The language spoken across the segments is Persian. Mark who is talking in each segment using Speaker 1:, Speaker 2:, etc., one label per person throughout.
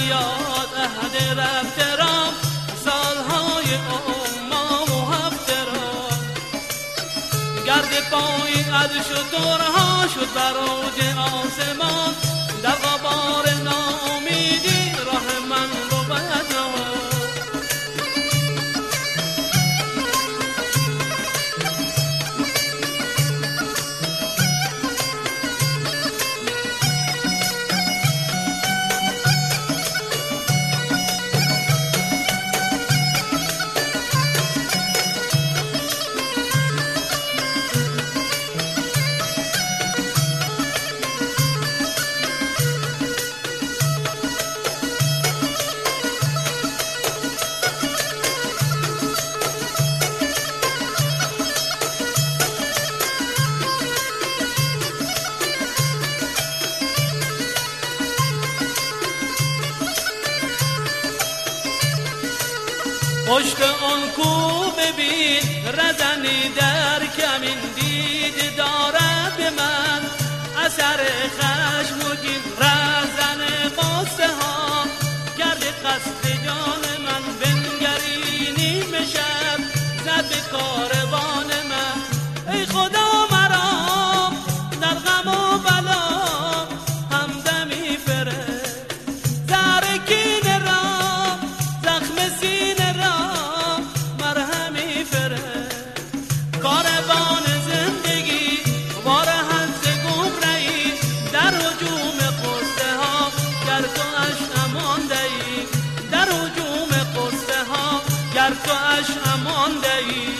Speaker 1: یاد عهد رفته را، سالهای اما و هفته را. گرد پای از شترها شد بر اوج آسمان، در غبار ناامیدی راه من رو بدنما. پشت آن کو ببین رزنی در کمین، دید دارد به من اثر خشم و کین. رزن قصه ها کرده قصد جان من، بنگری نیمه شب زد به کاروان من. ای خدا مرا در غم و بلا همدمی فرست، زهر کینه را زخم سینه را مرهمی فرست. کاروان زندگی بار حد گمرهی، در هجوم قصه ها گر تو اش امان دهی، در هجوم قصه ها گر تو اش امان دهی.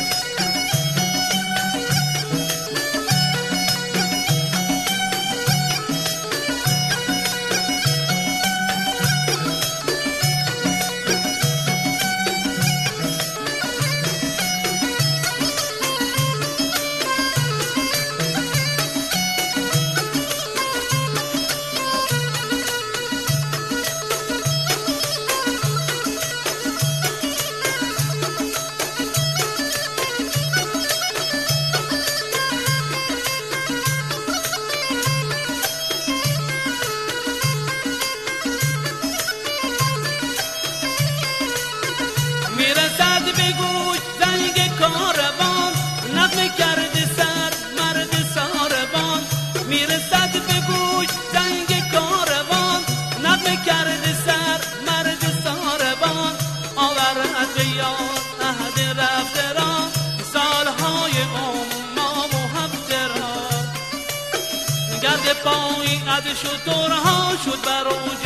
Speaker 1: میرسد به گوش زنگ کاروان، نغمه کرده سر مرد ساربان. میرسد به گوش زنگ کاروان، نغمه کرده سر مرد ساربان. آورد به یاد عهد رفته را، سالهای اما و هفته را. گرد پای از شترها شد بر